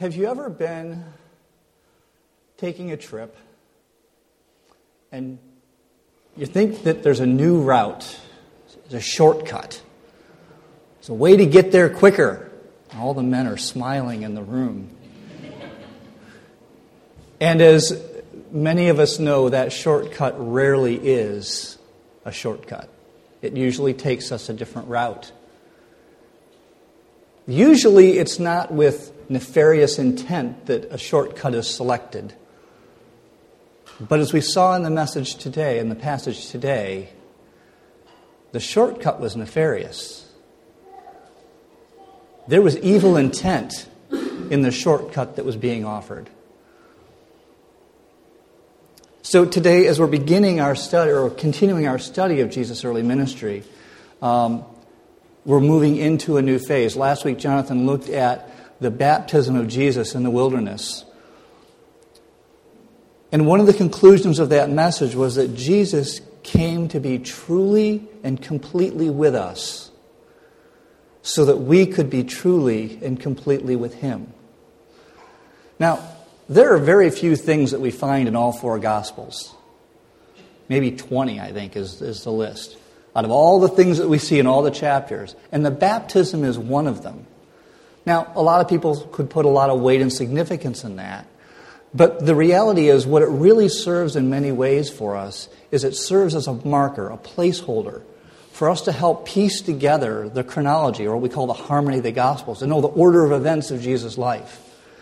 Have you ever been taking a trip and you think that there's a new route, there's a shortcut, there's a way to get there quicker? All the men are smiling in the room. And as many of us know, that shortcut rarely is a shortcut. It usually takes us a different route. Usually it's not with nefarious intent that a shortcut is selected. But as we saw in the message today, in the passage today, the shortcut was nefarious. There was evil intent in the shortcut that was being offered. So today, as we're beginning our study, or continuing our study of Jesus' early ministry, we're moving into a new phase. Last week, Jonathan looked at the baptism of Jesus in the wilderness. And one of the conclusions of that message was that Jesus came to be truly and completely with us so that we could be truly and completely with Him. Now, there are very few things that we find in all four Gospels. Maybe 20, I think, is the list. Out of all the things that we see in all the chapters. And the baptism is one of them. Now, a lot of people could put a lot of weight and significance in that. But the reality is, what it really serves in many ways for us is it serves as a marker, a placeholder, for us to help piece together the chronology, or what we call the harmony of the Gospels, to know the order of events of Jesus' life.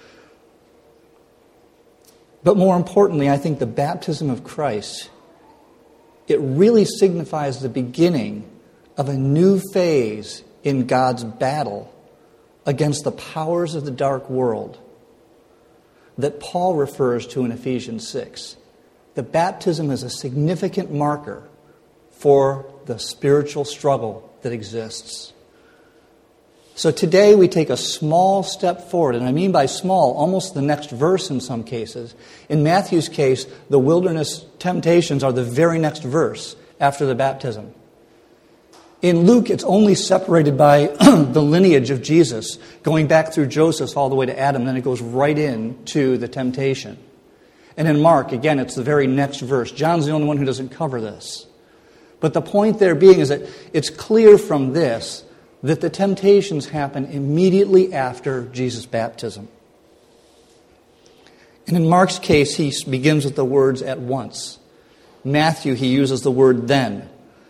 But more importantly, I think the baptism of Christ, it really signifies the beginning of a new phase in God's battle against the powers of the dark world that Paul refers to in Ephesians 6. The baptism is a significant marker for the spiritual struggle that exists. So today we take a small step forward, and I mean by small, almost the next verse in some cases. In Matthew's case, the wilderness temptations are the very next verse after the baptism. In Luke, it's only separated by the lineage of Jesus, going back through Joseph all the way to Adam, then it goes right into the temptation. And in Mark, again, it's the very next verse. John's the only one who doesn't cover this. But the point there being is that it's clear from this that the temptations happen immediately after Jesus' baptism. And in Mark's case, he begins with the words "at once." Matthew, he uses the word "then."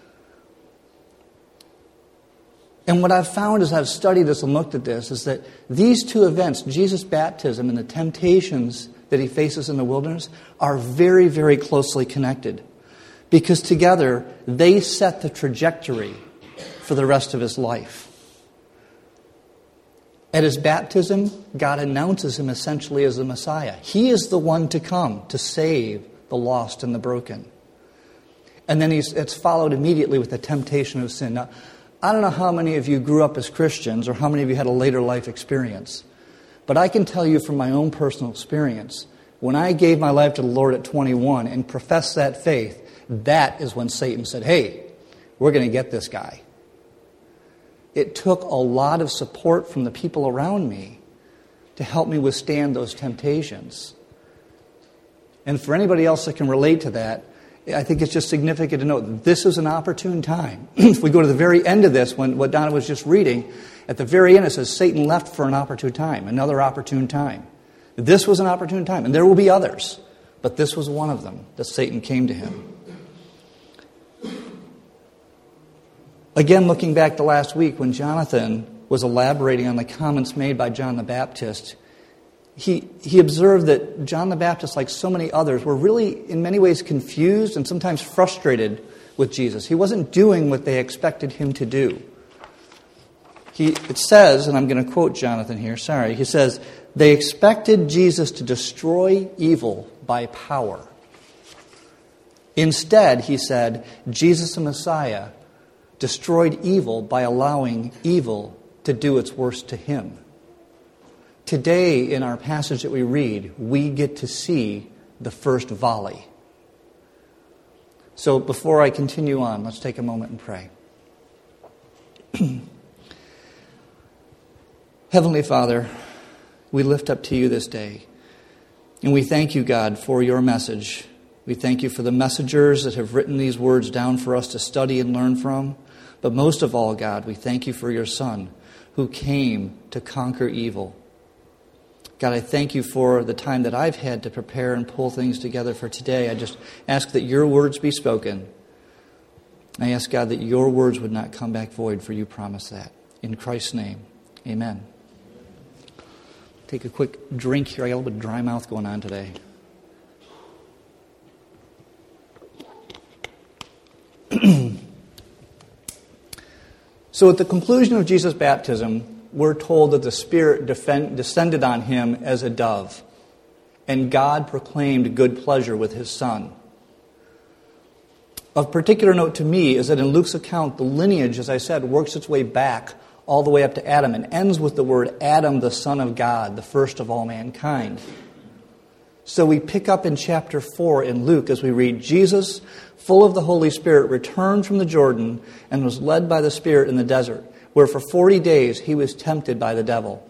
And what I've found as I've studied this and looked at this is that these two events, Jesus' baptism and the temptations that he faces in the wilderness, are very, very closely connected. Because together, they set the trajectory for the rest of his life. At his baptism, God announces him essentially as the Messiah. He is the one to come to save the lost and the broken. And then it's followed immediately with the temptation of sin. Now, I don't know how many of you grew up as Christians or how many of you had a later life experience. But I can tell you from my own personal experience, when I gave my life to the Lord at 21 and professed that faith, that is when Satan said, "Hey, we're going to get this guy." It took a lot of support from the people around me to help me withstand those temptations. And for anybody else that can relate to that, I think it's just significant to note that this is an opportune time. If we go to the very end of this, when what Donna was just reading, at the very end it says Satan left for an opportune time, another opportune time. This was an opportune time, and there will be others, but this was one of them that Satan came to him. Again, looking back to last week when Jonathan was elaborating on the comments made by John the Baptist, he observed that John the Baptist, like so many others, were really in many ways confused and sometimes frustrated with Jesus. He wasn't doing what they expected him to do. It says, and I'm going to quote Jonathan here, he says, "They expected Jesus to destroy evil by power. Instead," he said, "Jesus the Messiah destroyed evil by allowing evil to do its worst to him." Today, in our passage that we read, we get to see the first volley. So before I continue on, let's take a moment and pray. Heavenly Father, we lift up to you this day. And we thank you, God, for your message. We thank you for the messengers that have written these words down for us to study and learn from. But most of all, God, we thank you for your Son who came to conquer evil. God, I thank you for the time that I've had to prepare and pull things together for today. I just ask that your words be spoken. I ask, God, that your words would not come back void, for you promise that. In Christ's name, amen. Take a quick drink here. I got a little bit of dry mouth going on today. So at the conclusion of Jesus' baptism, we're told that the Spirit descended on him as a dove, and God proclaimed good pleasure with his Son. Of particular note to me is that in Luke's account, the lineage, as I said, works its way back all the way up to Adam and ends with the word Adam, the Son of God, the first of all mankind. So we pick up in chapter 4 in Luke as we read, Jesus, full of the Holy Spirit, returned from the Jordan and was led by the Spirit in the desert, where for 40 days he was tempted by the devil.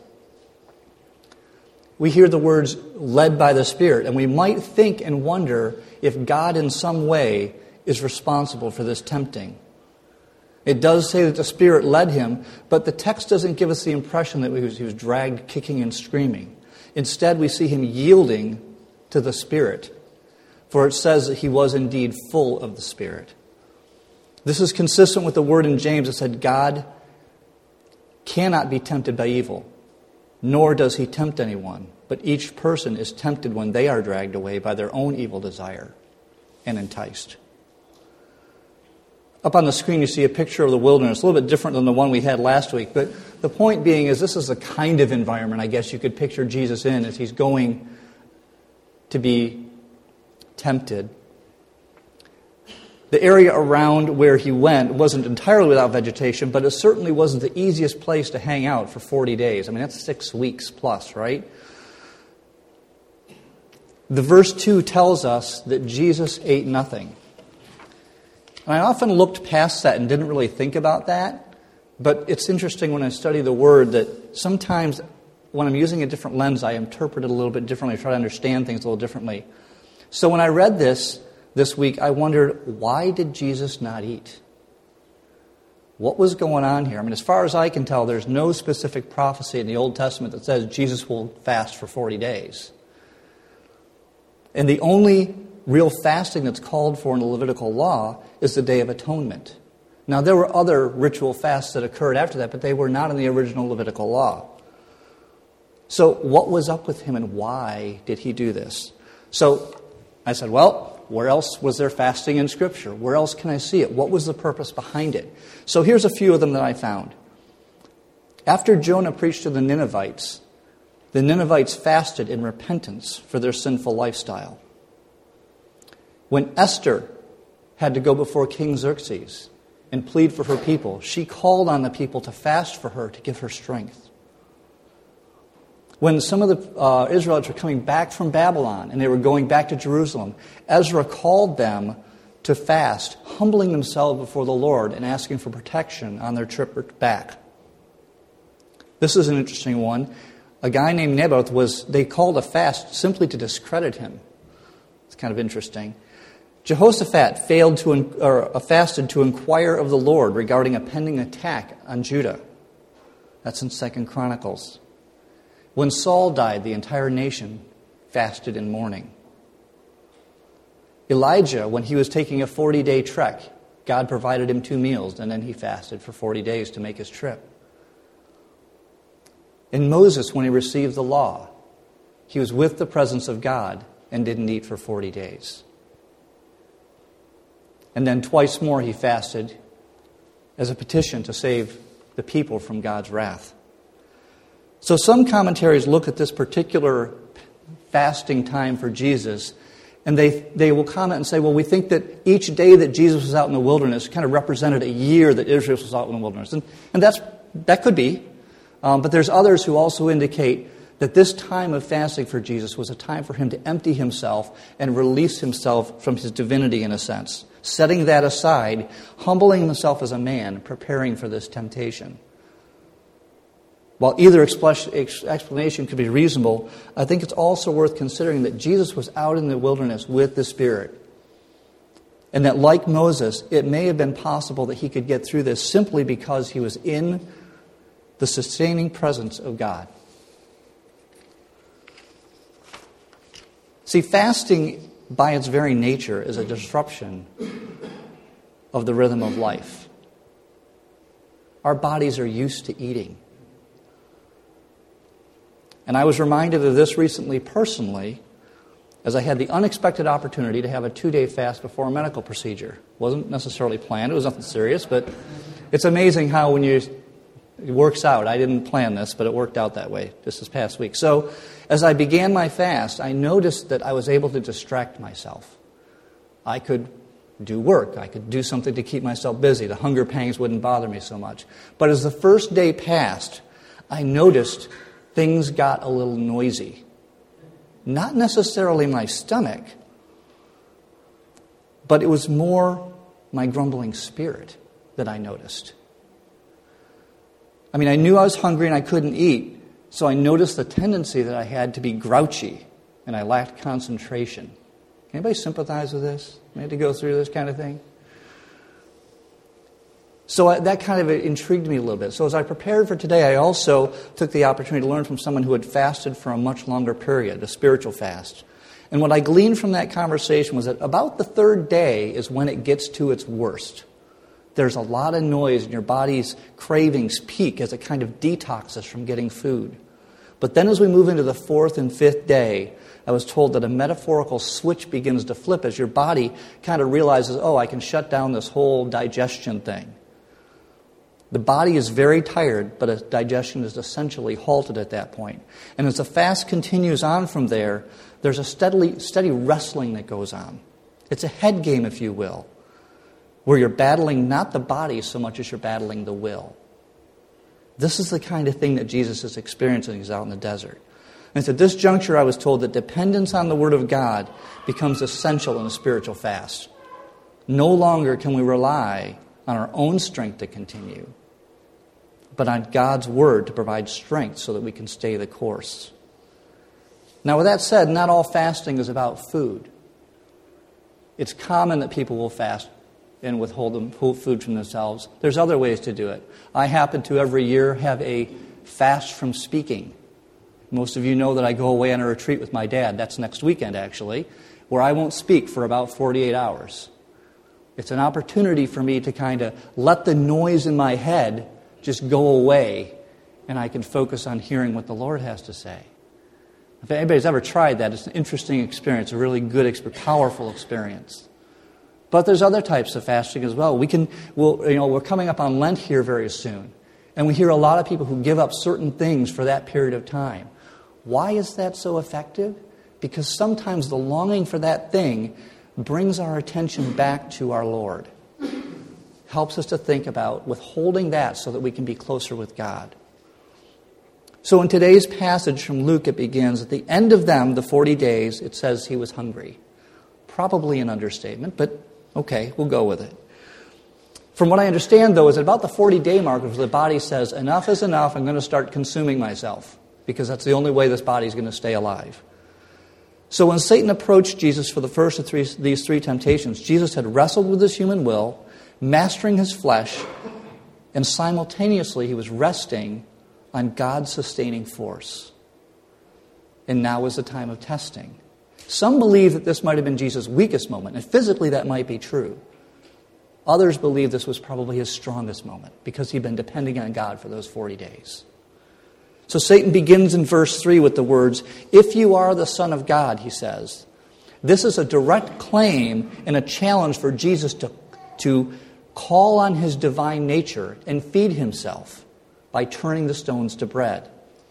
We hear the words, led by the Spirit, and we might think and wonder if God in some way is responsible for this tempting. It does say that the Spirit led him, but the text doesn't give us the impression that he was dragged kicking and screaming. Instead, we see him yielding to the Spirit, for it says that he was indeed full of the Spirit. This is consistent with the word in James that said God cannot be tempted by evil, nor does he tempt anyone, but each person is tempted when they are dragged away by their own evil desire and enticed. Up on the screen you see a picture of the wilderness, a little bit different than the one we had last week, but the point being is this is the kind of environment I guess you could picture Jesus in as he's going to be tempted. The area around where he went wasn't entirely without vegetation, but it certainly wasn't the easiest place to hang out for 40 days. I mean, that's 6 weeks plus, right? The verse 2 tells us that Jesus ate nothing. And I often looked past that and didn't really think about that, but it's interesting when I study the Word that sometimes when I'm using a different lens, I interpret it a little bit differently, try to understand things a little differently. So when I read this week, I wondered, why did Jesus not eat? What was going on here? I mean, as far as I can tell, there's no specific prophecy in the Old Testament that says Jesus will fast for 40 days. And the only real fasting that's called for in the Levitical law is the Day of Atonement. Now, there were other ritual fasts that occurred after that, but they were not in the original Levitical law. So what was up with him and why did he do this? So I said, well, where else was there fasting in Scripture? Where else can I see it? What was the purpose behind it? So here's a few of them that I found. After Jonah preached to the Ninevites fasted in repentance for their sinful lifestyle. When Esther had to go before King Xerxes and plead for her people, she called on the people to fast for her to give her strength. When some of the Israelites were coming back from Babylon and they were going back to Jerusalem, Ezra called them to fast, humbling themselves before the Lord and asking for protection on their trip back. This is an interesting one. A guy named Naboth they called a fast simply to discredit him. It's kind of interesting. Jehoshaphat fasted to inquire of the Lord regarding a pending attack on Judah. That's in 2 Chronicles. When Saul died, the entire nation fasted in mourning. Elijah, when he was taking a 40-day trek, God provided him 2 meals, and then he fasted for 40 days to make his trip. And Moses, when he received the law, he was with the presence of God and didn't eat for 40 days. And then twice more he fasted as a petition to save the people from God's wrath. So some commentaries look at this particular fasting time for Jesus, and they will comment and say, well, we think that each day that Jesus was out in the wilderness kind of represented a year that Israel was out in the wilderness. And that could be. But there's others who also indicate that this time of fasting for Jesus was a time for him to empty himself and release himself from his divinity in a sense. Setting that aside, humbling himself as a man, preparing for this temptation. While either explanation could be reasonable, I think it's also worth considering that Jesus was out in the wilderness with the Spirit. And that, like Moses, it may have been possible that he could get through this simply because he was in the sustaining presence of God. See, fasting by its very nature is a disruption of the rhythm of life. Our bodies are used to eating. And I was reminded of this recently personally as I had the unexpected opportunity to have a 2-day fast before a medical procedure. It wasn't necessarily planned. It was nothing serious, but it's amazing how it works out. I didn't plan this, but it worked out that way just this past week. So as I began my fast, I noticed that I was able to distract myself. I could do work. I could do something to keep myself busy. The hunger pangs wouldn't bother me so much. But as the first day passed, I noticed things got a little noisy. Not necessarily my stomach, but it was more my grumbling spirit that I noticed. I mean, I knew I was hungry and I couldn't eat, so I noticed the tendency that I had to be grouchy and I lacked concentration. Anybody sympathize with this? I had to go through this kind of thing? So that kind of intrigued me a little bit. So as I prepared for today, I also took the opportunity to learn from someone who had fasted for a much longer period, a spiritual fast. And what I gleaned from that conversation was that about the third day is when it gets to its worst. There's a lot of noise and your body's cravings peak as it kind of detoxes from getting food. But then as we move into the fourth and fifth day, I was told that a metaphorical switch begins to flip as your body kind of realizes, oh, I can shut down this whole digestion thing. The body is very tired, but digestion is essentially halted at that point. And as the fast continues on from there, there's a steady wrestling that goes on. It's a head game, if you will, where you're battling not the body so much as you're battling the will. This is the kind of thing that Jesus is experiencing when he's out in the desert. And at this juncture, I was told that dependence on the Word of God becomes essential in a spiritual fast. No longer can we rely on our own strength to continue, but on God's Word to provide strength so that we can stay the course. Now, with that said, not all fasting is about food. It's common that people will fast and withhold food from themselves. There's other ways to do it. I happen to every year have a fast from speaking. Most of you know that I go away on a retreat with my dad. That's next weekend, actually, where I won't speak for about 48 hours. It's an opportunity for me to kind of let the noise in my head just go away, and I can focus on hearing what the Lord has to say. If anybody's ever tried that, it's an interesting experience, a really good, powerful experience. But there's other types of fasting as well. We're coming up on Lent here very soon, and we hear a lot of people who give up certain things for that period of time. Why is that so effective? Because sometimes the longing for that thing brings our attention back to our Lord. Helps us to think about withholding that so that we can be closer with God. So in today's passage from Luke, it begins, at the end of them, the 40 days, it says he was hungry. Probably an understatement, but okay, we'll go with it. From what I understand, though, is at about the 40-day mark, where the body says, enough is enough, I'm going to start consuming myself, because that's the only way this body is going to stay alive. So when Satan approached Jesus for the first of these three temptations, Jesus had wrestled with his human will, mastering his flesh, and simultaneously he was resting on God's sustaining force. And now is the time of testing. Some believe that this might have been Jesus' weakest moment, and physically that might be true. Others believe this was probably his strongest moment, because he'd been depending on God for those 40 days. So Satan begins in verse 3 with the words, "If you are the Son of God," he says. This is a direct claim and a challenge for Jesus to call on his divine nature and feed himself by turning the stones to bread.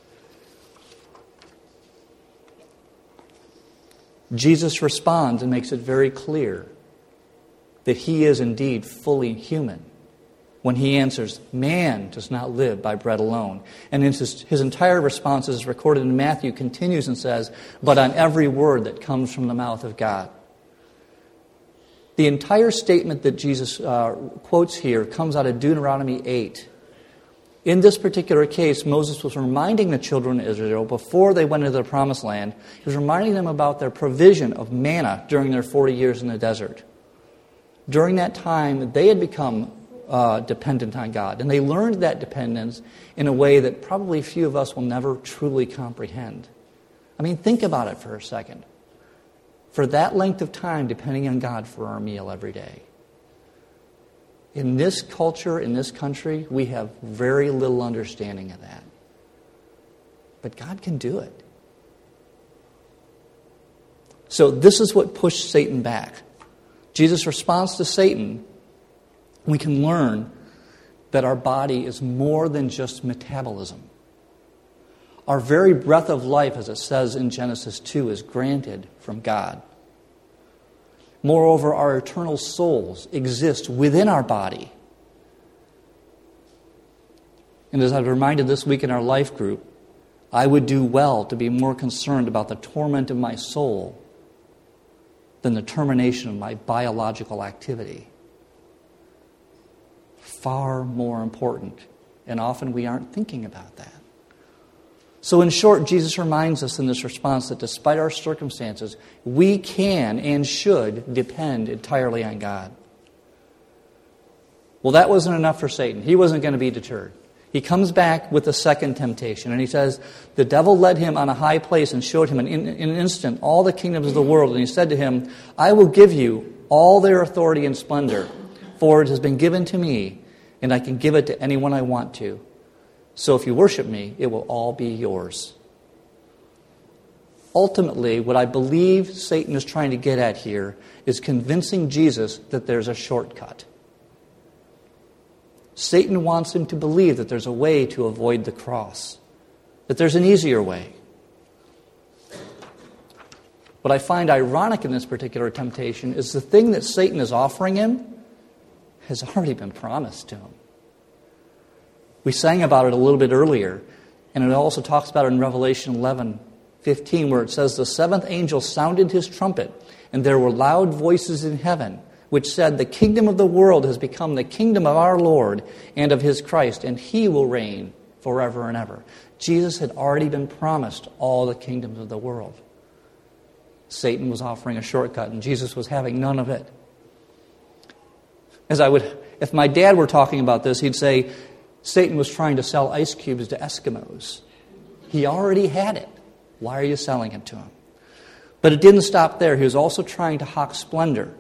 Jesus responds and makes it very clear that he is indeed fully human when he answers, "Man does not live by bread alone." And his entire response, as recorded in Matthew, continues and says, "But on every word that comes from the mouth of God." The entire statement that Jesus quotes here comes out of Deuteronomy 8. In this particular case, Moses was reminding the children of Israel before they went into the promised land, he was reminding them about their provision of manna during their 40 years in the desert. During that time, they had become dependent on God, and they learned that dependence in a way that probably few of us will never truly comprehend. I mean, think about it for a second. For that length of time, depending on God for our meal every day. In this culture, in this country, we have very little understanding of that. But God can do it. So this is what pushed Satan back. Jesus' response to Satan, we can learn that our body is more than just metabolism. Our very breath of life, as it says in Genesis 2, is granted from God. Moreover, our eternal souls exist within our body. And as I've reminded this week in our life group, I would do well to be more concerned about the torment of my soul than the termination of my biological activity. Far more important. And often we aren't thinking about that. So in short, Jesus reminds us in this response that despite our circumstances, we can and should depend entirely on God. Well, that wasn't enough for Satan. He wasn't going to be deterred. He comes back with the second temptation, and he says, the devil led him on a high place and showed him in an instant all the kingdoms of the world. And he said to him, I will give you all their authority and splendor, for it has been given to me, and I can give it to anyone I want to. So if you worship me, it will all be yours. Ultimately, what I believe Satan is trying to get at here is convincing Jesus that there's a shortcut. Satan wants him to believe that there's a way to avoid the cross, that there's an easier way. What I find ironic in this particular temptation is the thing that Satan is offering him has already been promised to him. We sang about it a little bit earlier, and it also talks about it in Revelation 11:15, where it says, the seventh angel sounded his trumpet, and there were loud voices in heaven, which said, the kingdom of the world has become the kingdom of our Lord and of his Christ, and he will reign forever and ever. Jesus had already been promised all the kingdoms of the world. Satan was offering a shortcut, and Jesus was having none of it. If my dad were talking about this, he'd say, Satan was trying to sell ice cubes to Eskimos. He already had it. Why are you selling it to him? But it didn't stop there. He was also trying to hawk splendor.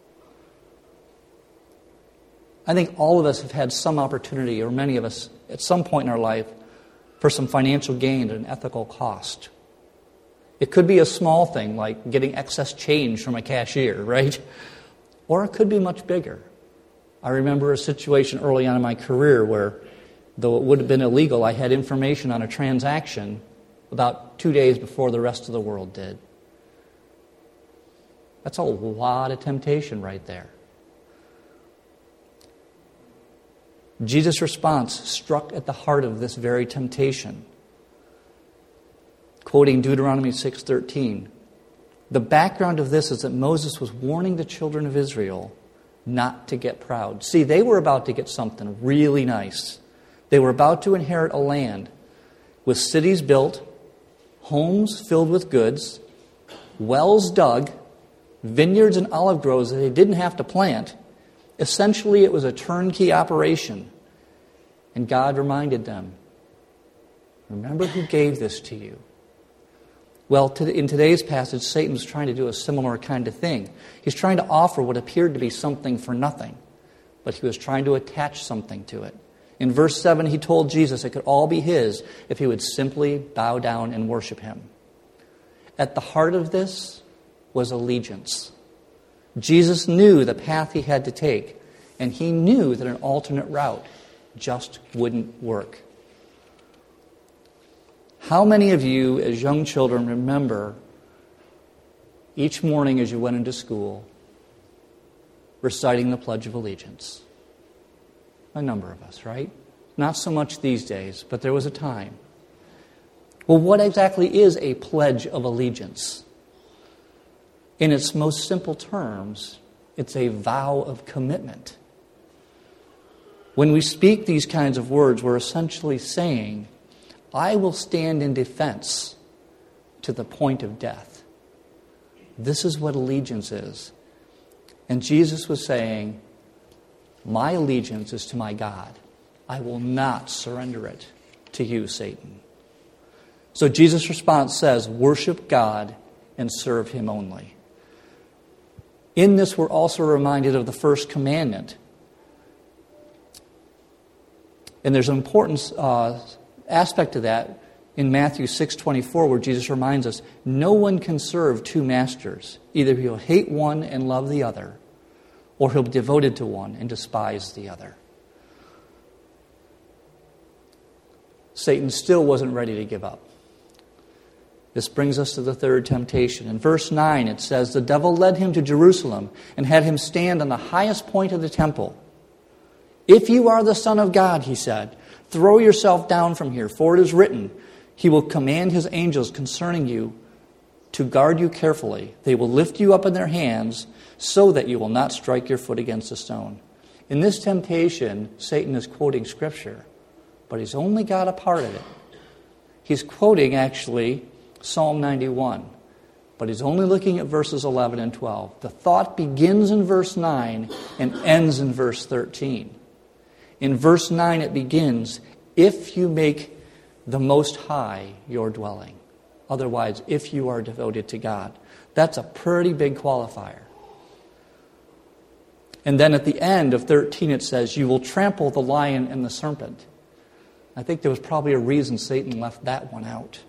I think all of us have had some opportunity, or many of us, at some point in our life, for some financial gain at an ethical cost. It could be a small thing, like getting excess change from a cashier, right? Or it could be much bigger. I remember a situation early on in my career where, though it would have been illegal, I had information on a transaction about 2 days before the rest of the world did. That's a lot of temptation right there. Jesus' response struck at the heart of this very temptation. Quoting Deuteronomy 6:13, the background of this is that Moses was warning the children of Israel not to get proud. See, they were about to get something really nice. They were about to inherit a land with cities built, homes filled with goods, wells dug, vineyards and olive groves that they didn't have to plant. Essentially, it was a turnkey operation. And God reminded them, remember who gave this to you. Well, in today's passage, Satan's trying to do a similar kind of thing. He's trying to offer what appeared to be something for nothing, but he was trying to attach something to it. In verse 7, he told Jesus it could all be his if he would simply bow down and worship him. At the heart of this was allegiance. Jesus knew the path he had to take, and he knew that an alternate route just wouldn't work. How many of you, as young children, remember each morning as you went into school reciting the Pledge of Allegiance? A number of us, right? Not so much these days, but there was a time. Well, what exactly is a Pledge of Allegiance? In its most simple terms, it's a vow of commitment. When we speak these kinds of words, we're essentially saying, I will stand in defense to the point of death. This is what allegiance is. And Jesus was saying, my allegiance is to my God. I will not surrender it to you, Satan. So Jesus' response says, worship God and serve Him only. In this, we're also reminded of the first commandment. And there's an important aspect to that in Matthew 6:24, where Jesus reminds us, no one can serve two masters. Either he'll hate one and love the other, or he'll be devoted to one and despise the other. Satan still wasn't ready to give up. This brings us to the third temptation. In verse 9, it says, the devil led him to Jerusalem and had him stand on the highest point of the temple. If you are the Son of God, he said, throw yourself down from here, for it is written, He will command His angels concerning you to guard you carefully. They will lift you up in their hands so that you will not strike your foot against a stone. In this temptation, Satan is quoting Scripture, but he's only got a part of it. He's quoting, actually, Psalm 91, but he's only looking at verses 11 and 12. The thought begins in verse 9 and ends in verse 13. In verse 9 it begins, if you make the Most High your dwelling. Otherwise, if you are devoted to God. That's a pretty big qualifier. And then at the end of 13 it says, you will trample the lion and the serpent. I think there was probably a reason Satan left that one out.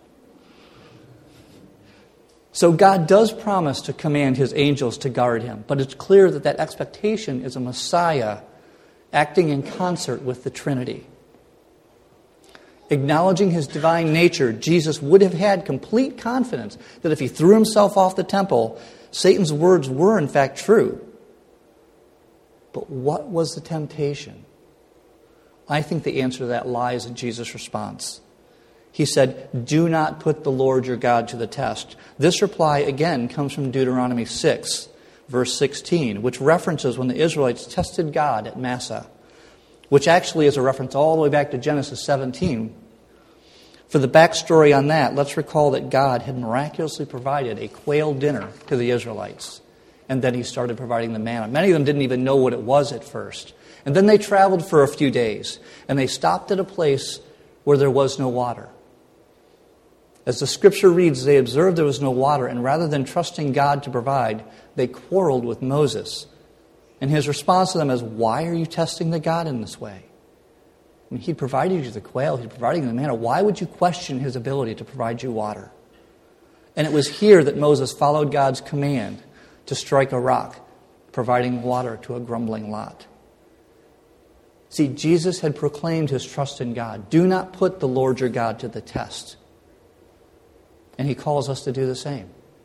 So God does promise to command His angels to guard Him, but it's clear that that expectation is a Messiah acting in concert with the Trinity. Acknowledging His divine nature, Jesus would have had complete confidence that if He threw Himself off the temple, Satan's words were in fact true. But what was the temptation? I think the answer to that lies in Jesus' response. He said, do not put the Lord your God to the test. This reply, again, comes from Deuteronomy 6, verse 16, which references when the Israelites tested God at Massah, which actually is a reference all the way back to Genesis 17. For the backstory on that, let's recall that God had miraculously provided a quail dinner to the Israelites, and then He started providing the manna. Many of them didn't even know what it was at first. And then they traveled for a few days, and they stopped at a place where there was no water. As the Scripture reads, they observed there was no water, and rather than trusting God to provide, they quarreled with Moses. And his response to them is, why are you testing the God in this way? I mean, He provided you the quail, He provided you the manna. Why would you question His ability to provide you water? And it was here that Moses followed God's command to strike a rock, providing water to a grumbling Lot. See, Jesus had proclaimed His trust in God. Do not put the Lord your God to the test. And He calls us to do the same.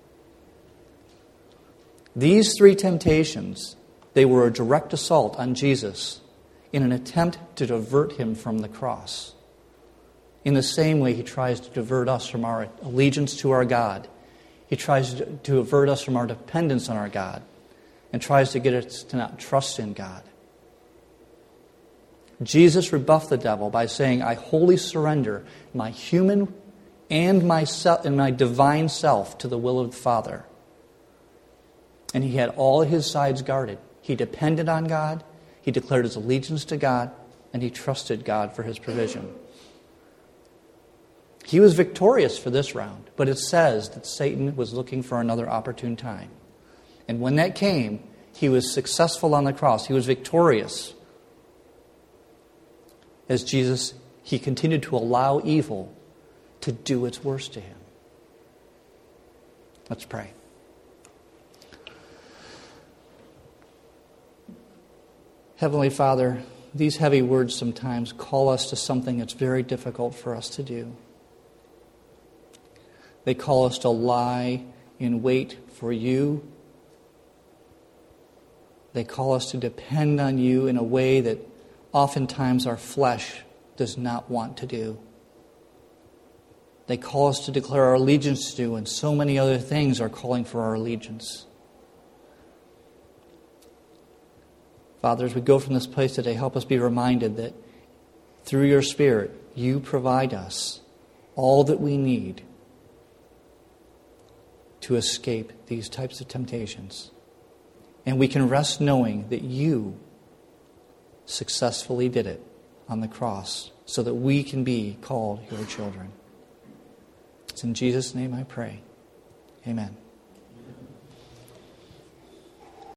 These three temptations, they were a direct assault on Jesus in an attempt to divert Him from the cross. In the same way He tries to divert us from our allegiance to our God. He tries to divert us from our dependence on our God and tries to get us to not trust in God. Jesus rebuffed the devil by saying, I wholly surrender my human and my divine self to the will of the Father. And He had all His sides guarded. He depended on God, He declared His allegiance to God, and He trusted God for His provision. He was victorious for this round, but it says that Satan was looking for another opportune time. And when that came, He was successful on the cross. He was victorious. As Jesus, He continued to allow evil to do its worst to Him. Let's pray. Heavenly Father, these heavy words sometimes call us to something that's very difficult for us to do. They call us to lie in wait for You. They call us to depend on You in a way that oftentimes our flesh does not want to do. They call us to declare our allegiance to You, and so many other things are calling for our allegiance. Father, as we go from this place today, help us be reminded that through your Spirit, you provide us all that we need to escape these types of temptations. And we can rest knowing that you successfully did it on the cross so that we can be called your children. It's in Jesus' name I pray. Amen.